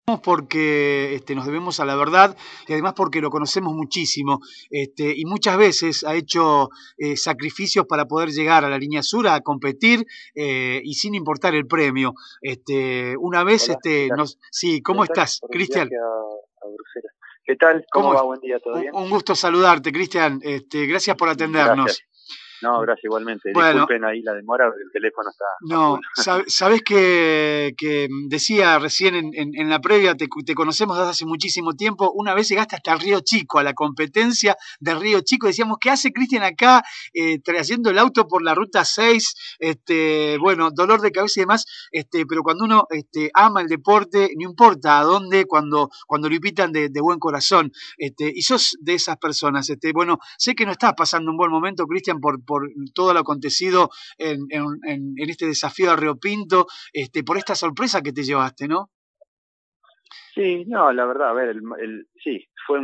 porque nos debemos a la verdad y además porque lo conocemos muchísimo y muchas veces ha hecho sacrificios para poder llegar a la línea sur a competir y sin importar el premio. Una vez, Hola, ¿qué tal? sí, ¿cómo Preguntar estás, por el Cristian? viaje a Bruselas. ¿Qué tal? ¿Cómo ¿Cómo va? es? Buen día, ¿todo bien? Un gusto saludarte, Cristian. Gracias por Gracias. atendernos. No, gracias igualmente. Bueno, Disculpen ahí la demora, el teléfono está a full. no, sabés que decía recién en la previa, te conocemos desde hace muchísimo tiempo. Una vez llegaste hasta el Río Chico, a la competencia del Río Chico. Decíamos, ¿qué hace Cristian acá trayendo el auto por la ruta 6? Bueno, dolor de cabeza y demás. Pero cuando uno ama el deporte, no importa a dónde, cuando lo invitan de buen corazón. Y sos de esas personas. Bueno, sé que no estás pasando un buen momento, Cristian, por todo lo acontecido en este desafío a Río Pinto, por esta sorpresa que te llevaste, ¿no? Sí, no, la verdad, a ver, sí, fue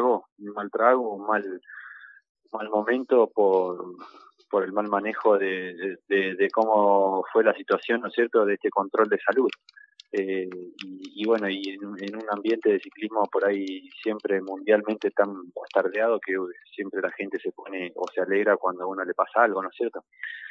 un mal momento por el mal manejo de cómo fue la situación, ¿no es cierto?, de este control de salud. Y bueno, y en un ambiente de ciclismo por ahí siempre mundialmente tan bastardeado que siempre la gente se pone o se alegra cuando a uno le pasa algo, ¿no es cierto?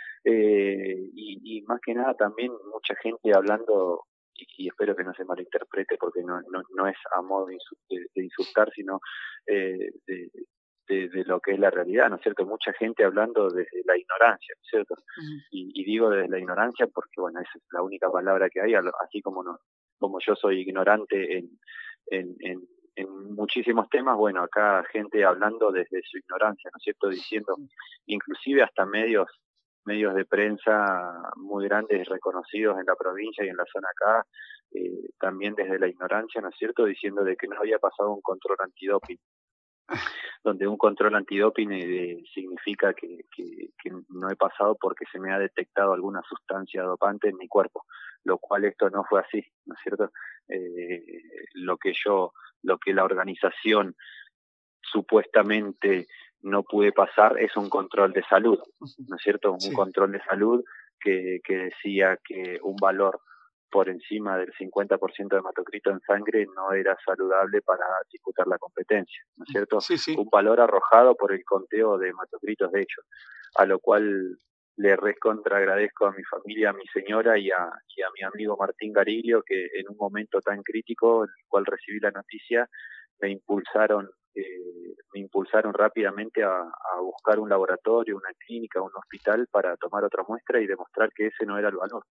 Y más que nada también mucha gente hablando, y espero que no se malinterprete porque no es a modo de insultar, sino de, de lo que es la realidad, ¿no es cierto? Mucha gente hablando desde la ignorancia, ¿no es cierto? Y digo desde la ignorancia porque, bueno, esa es la única palabra que hay, así como no, como yo soy ignorante en, en, en muchísimos temas, bueno, acá gente hablando desde su ignorancia, ¿no es cierto? Diciendo, inclusive hasta medios de prensa muy grandes, reconocidos en la provincia y en la zona acá, también desde la ignorancia, ¿no es cierto?, diciendo de que no había pasado un control antidoping, donde un control antidoping significa que no he pasado porque se me ha detectado alguna sustancia dopante en mi cuerpo, lo cual esto no fue así, ¿no es cierto? Eh, lo que la organización supuestamente no pude pasar es un control de salud, ¿no es cierto? Un Sí. control de salud que decía que un valor por encima del 50% de hematocrito en sangre no era saludable para disputar la competencia, ¿no es cierto? Sí, sí. Un valor arrojado por el conteo de hematocritos de hecho, a lo cual le recontra agradezco a mi familia, a mi señora y a mi amigo Martín Gariglio, que en un momento tan crítico en el cual recibí la noticia, me impulsaron rápidamente a buscar un laboratorio, una clínica, un hospital para tomar otra muestra y demostrar que ese no era el valor,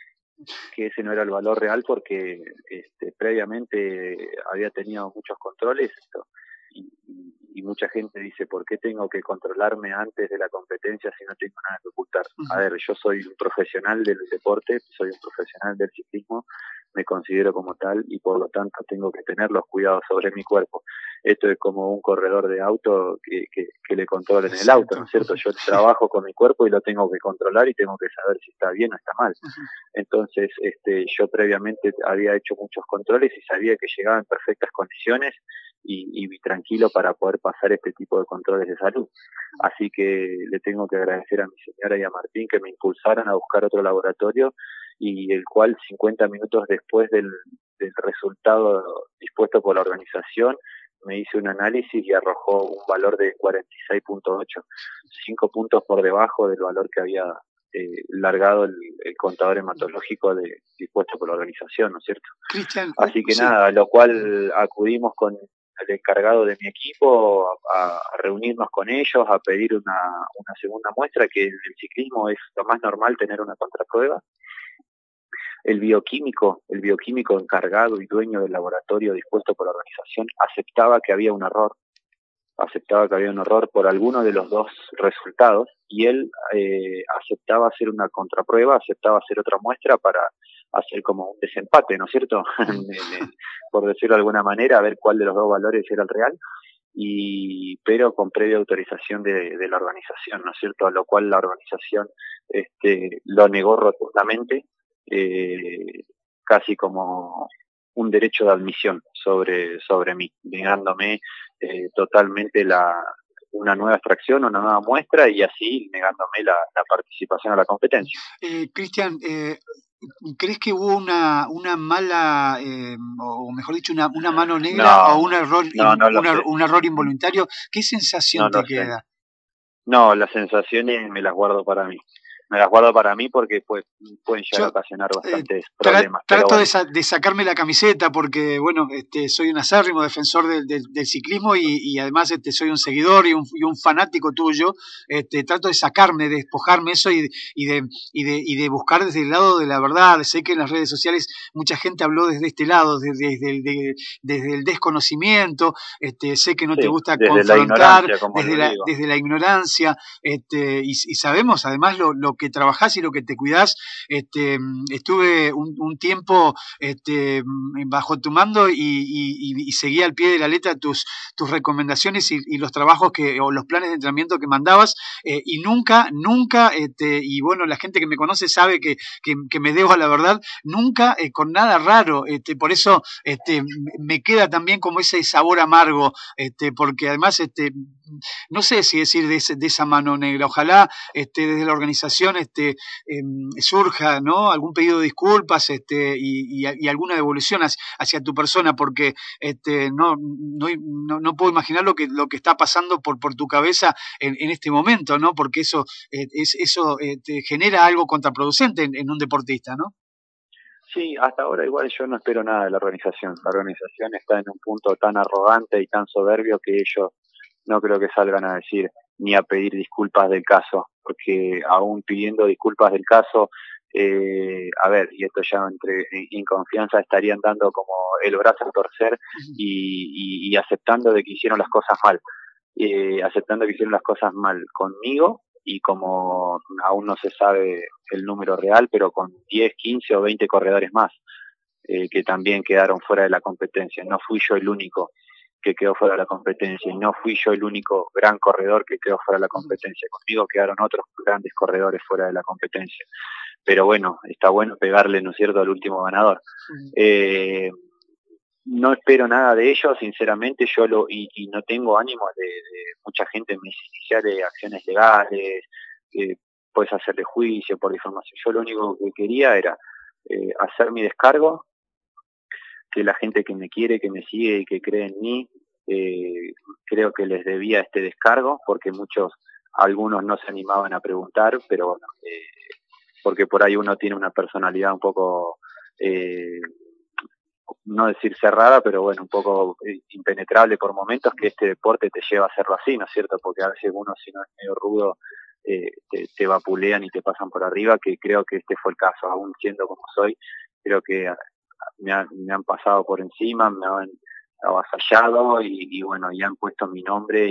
real porque previamente había tenido muchos controles y mucha gente dice, ¿por qué tengo que controlarme antes de la competencia si no tengo nada que ocultar? A ver, yo soy un profesional del deporte, soy un profesional del ciclismo, me considero como tal y por lo tanto tengo que tener los cuidados sobre mi cuerpo. Esto es como un corredor de auto que le controlen el auto, ¿no es cierto? Yo trabajo con mi cuerpo y lo tengo que controlar y tengo que saber si está bien o está mal. Entonces, yo previamente había hecho muchos controles y sabía que llegaba en perfectas condiciones y tranquilo para poder pasar este tipo de controles de salud. Así que le tengo que agradecer a mi señora y a Martín que me impulsaran a buscar otro laboratorio y el cual 50 minutos después del resultado dispuesto por la organización me hice un análisis y arrojó un valor de 46.8, 5 puntos por debajo del valor que había largado el contador hematológico dispuesto por la organización, ¿no es cierto? Cristian, Así que sí. nada, a lo cual acudimos con el encargado de mi equipo a reunirnos con ellos, a pedir una segunda muestra, que en el ciclismo es lo más normal tener una contraprueba. El bioquímico encargado y dueño del laboratorio dispuesto por la organización aceptaba que había un error por alguno de los dos resultados y él aceptaba hacer una contraprueba, aceptaba hacer otra muestra para hacer como un desempate, ¿no es cierto? Por decirlo de alguna manera, a ver cuál de los dos valores era el real, pero con previa autorización de la organización, ¿no es cierto? A lo cual la organización lo negó rotundamente, casi como un derecho de admisión sobre mí, negándome totalmente una nueva extracción, una nueva muestra y así negándome la participación a la competencia. Cristian, ¿Crees que hubo una mala, o mejor dicho, una mano negra o un error, no lo sé. un error involuntario? ¿Qué sensación No te lo sé. queda? No, las sensaciones me las guardo para mí. Me las guardo para mí porque pues, pueden llegar a Yo ocasionar bastantes problemas. Pero trato bueno, de sacarme la camiseta porque, bueno, soy un acérrimo defensor del ciclismo y además soy un seguidor y un fanático tuyo. Trato de sacarme, de despojarme eso y de buscar desde el lado de la verdad. Sé que en las redes sociales mucha gente habló desde este lado, desde el desconocimiento. Sé que no te sí, gusta desde la confrontar, ignorancia, como lo digo. desde la ignorancia. Y sabemos además lo que trabajás y lo que te cuidás. Estuve un tiempo bajo tu mando y seguía al pie de la letra tus recomendaciones y los trabajos o los planes de entrenamiento que mandabas, y nunca, y bueno, la gente que me conoce sabe que me debo a la verdad, nunca con nada raro. Por eso me queda también como ese sabor amargo, porque además no sé si decir de esa mano negra. Ojalá desde la organización surja, ¿no?, algún pedido de disculpas, y alguna devolución hacia tu persona, porque no puedo imaginar lo que está pasando por tu cabeza en este momento, ¿no? Porque eso te genera algo contraproducente en un deportista, ¿no? Sí, hasta ahora igual yo no espero nada de la organización. La organización está en un punto tan arrogante y tan soberbio que ellos no creo que salgan a decir ni a pedir disculpas del caso, porque aún pidiendo disculpas del caso, a ver, y esto ya entre en confianza estarían dando como el brazo a torcer y aceptando de que hicieron las cosas mal, aceptando que hicieron las cosas mal conmigo y como aún no se sabe el número real, pero con 10, 15 o 20 corredores más que también quedaron fuera de la competencia. No fui yo el único que quedó fuera de la competencia y no fui yo el único gran corredor que quedó fuera de la competencia. Conmigo quedaron otros grandes corredores fuera de la competencia. Pero bueno, está bueno pegarle, ¿no es cierto?, al último ganador. No espero nada de ellos, sinceramente, y no tengo ánimo de mucha gente me dice iniciar acciones legales, puedes hacerle juicio por difamación. Yo lo único que quería era hacer mi descargo, que la gente que me quiere, que me sigue y que cree en mí, creo que les debía este descargo, porque algunos no se animaban a preguntar, pero bueno, porque por ahí uno tiene una personalidad un poco, no decir cerrada, pero bueno, un poco impenetrable por momentos, que este deporte te lleva a hacerlo así, ¿no es cierto? Porque a veces uno, si no es medio rudo, te vapulean y te pasan por arriba, que creo que este fue el caso, aún siendo como soy, creo que me han pasado por encima, me han avasallado y bueno, y han puesto mi nombre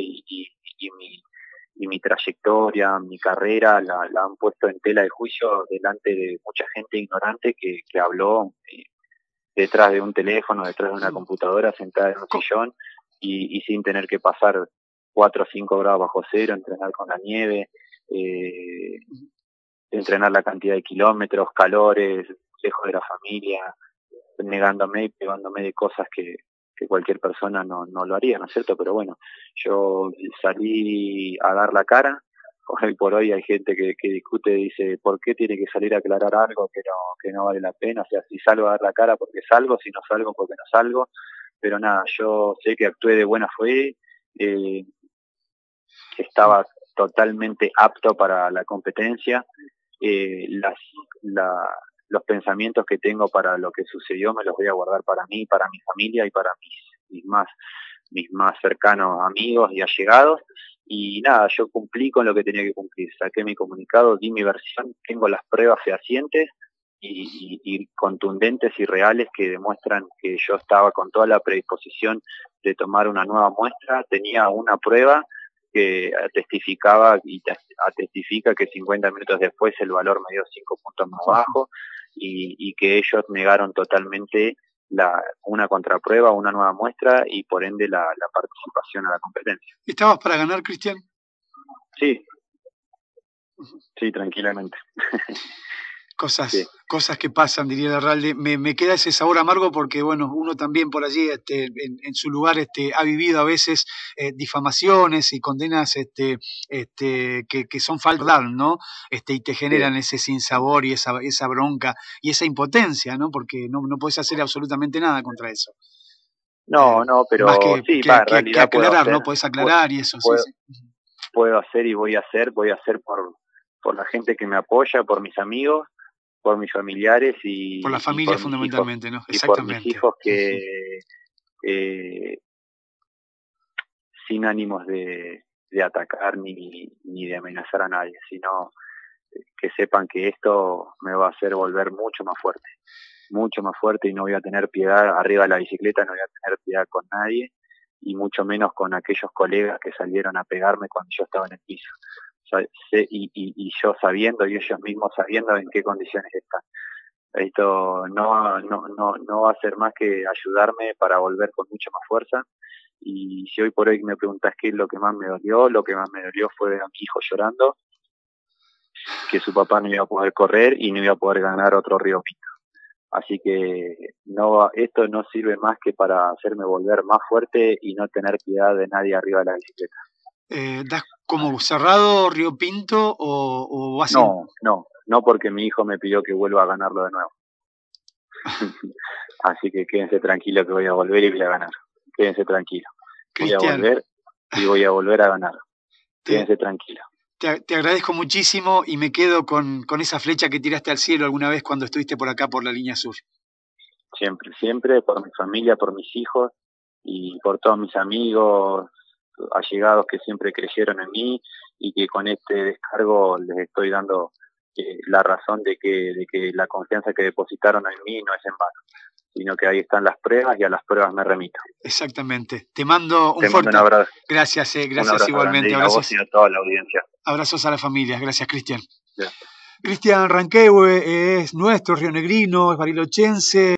y mi trayectoria, mi carrera, la han puesto en tela de juicio delante de mucha gente ignorante que habló detrás de un teléfono, detrás de una computadora, sentada en un sillón y sin tener que pasar 4 o 5 grados bajo cero, entrenar con la nieve, entrenar la cantidad de kilómetros, calores, lejos de la familia, negándome y privándome de cosas que cualquier persona no lo haría, ¿no es cierto? Pero bueno, yo salí a dar la cara. Hoy por hoy hay gente que discute y dice, ¿por qué tiene que salir a aclarar algo que no vale la pena? O sea, si salgo a dar la cara porque salgo, si no salgo porque no salgo. Pero nada, yo sé que actué de buena fe, estaba totalmente apto para la competencia. Las, los pensamientos que tengo para lo que sucedió me los voy a guardar para mí, para mi familia y para mis más cercanos amigos y allegados. Y nada, yo cumplí con lo que tenía que cumplir, saqué mi comunicado, di mi versión, tengo las pruebas fehacientes y contundentes y reales que demuestran que yo estaba con toda la predisposición de tomar una nueva muestra, tenía una prueba que testificaba y testifica que 50 minutos después el valor me dio 5 puntos más bajo y que ellos negaron totalmente una contraprueba, una nueva muestra y por ende la participación a la competencia. ¿Estabas para ganar, Cristian? Sí, sí, tranquilamente. Sí. Cosas que pasan, diría Larralde. Me queda ese sabor amargo porque, bueno, uno también por allí, en su lugar, ha vivido a veces difamaciones y condenas que son falsas, ¿no? Y te generan Sí. ese sinsabor y esa bronca y esa impotencia, ¿no? Porque no puedes hacer absolutamente nada contra eso. No, Más pero sí, en que realidad puedo aclarar, hacer, ¿no? Podés aclarar y eso, sí, puedo, sí. puedo hacer y voy a hacer por la gente que me apoya, por mis amigos, por mis familiares Por la y familia por mis hijos, fundamentalmente, ¿no? y por mis Exactamente. hijos que eh, sin ánimos de atacar ni de amenazar a nadie, sino que sepan que esto me va a hacer volver mucho más fuerte y no voy a tener piedad arriba de la bicicleta, no voy a tener piedad con nadie y mucho menos con aquellos colegas que salieron a pegarme cuando yo estaba en el piso. Y yo sabiendo y ellos mismos sabiendo en qué condiciones están. Esto no va a ser más que ayudarme para volver con mucha más fuerza. Y si hoy por hoy me preguntas qué es lo que más me dolió, lo que más me dolió fue a mi hijo llorando, que su papá no iba a poder correr y no iba a poder ganar otro Río Pinto. Así que esto no sirve más que para hacerme volver más fuerte y no tener piedad de nadie arriba de la bicicleta. ¿Das como cerrado Río Pinto o vas en...? No, porque mi hijo me pidió que vuelva a ganarlo de nuevo. Así que quédense tranquilos que voy a volver y voy a ganar. Quédense tranquilos. Voy a Cristian, volver y voy a volver a ganar. Quédense te, tranquilos. te agradezco muchísimo y me quedo con esa flecha que tiraste al cielo alguna vez cuando estuviste por acá por la línea sur. Siempre, por mi familia, por mis hijos y por todos mis amigos, allegados que siempre creyeron en mí y que con este descargo les estoy dando la razón de que la confianza que depositaron en mí no es en vano, sino que ahí están las pruebas y a las pruebas me remito. Exactamente. Te mando un Te mando un fuerte... abrazo. Gracias, Un gracias abrazo igualmente. grande a vos y a toda la audiencia. Abrazos a la familia. Gracias, Cristian. Gracias. Cristian Ranquehue es nuestro rionegrino, es barilochense.